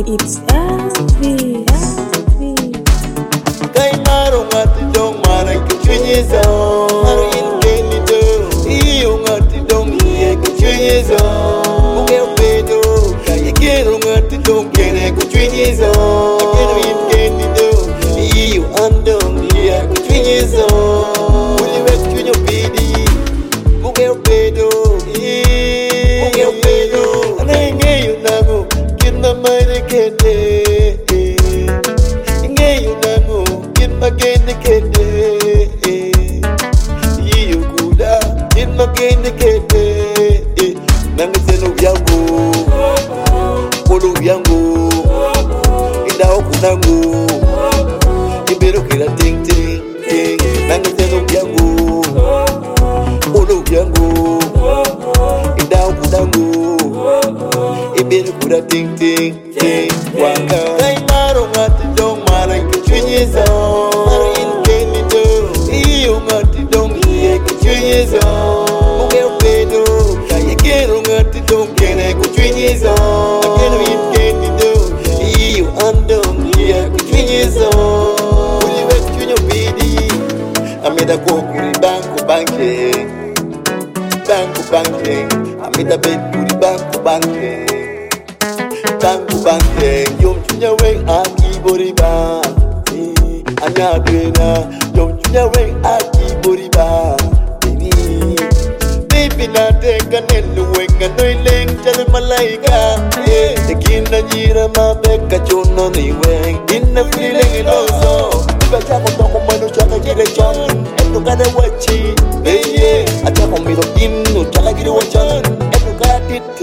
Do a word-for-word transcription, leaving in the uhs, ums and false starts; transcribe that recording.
It's S V. Kay maro ngati dong mara kichunyizo Maro inkeni do Iyo ngati dong iye kichunyizo Muge upedo Kaya kero ngati dong kene kichunyizo Kero inkeni do Iyo andong iye kichunyizo Uliwe kichunyo pidi Muge upedo Muge upedo Anenge yunago Kina maire kete Again the kid, you good, in again the kid, Nangazen of Yango, Polo Yango, in the Okunango, you better get a ting ting, Nangazen of Yango, Polo Yango, in the Okunango, you better get a ting ting, ting, Waka, Kaimaro, what the dog, Mara, Kichunizo. Muge upedo Kaya kero ngati dong kene kuchunyizo Akeno inkeni do Iyo andong iya kuchunyizo Uliwe kuchunyo pidi Amida kukuri banku banke Banku banke Amida bet kuri banku banke Banku banke Yom chunya weng aki boriba Anyadwena Yom chunya weng aki boriba Pinateka nenu wenga noiling chale malaika Tekina jira mabeka chono ni weng Inna feeling iloso Iba chako toko manu chaka jire chan Enu kada wachi Beye Achako miro inu chaka jire wachan Enu kada titi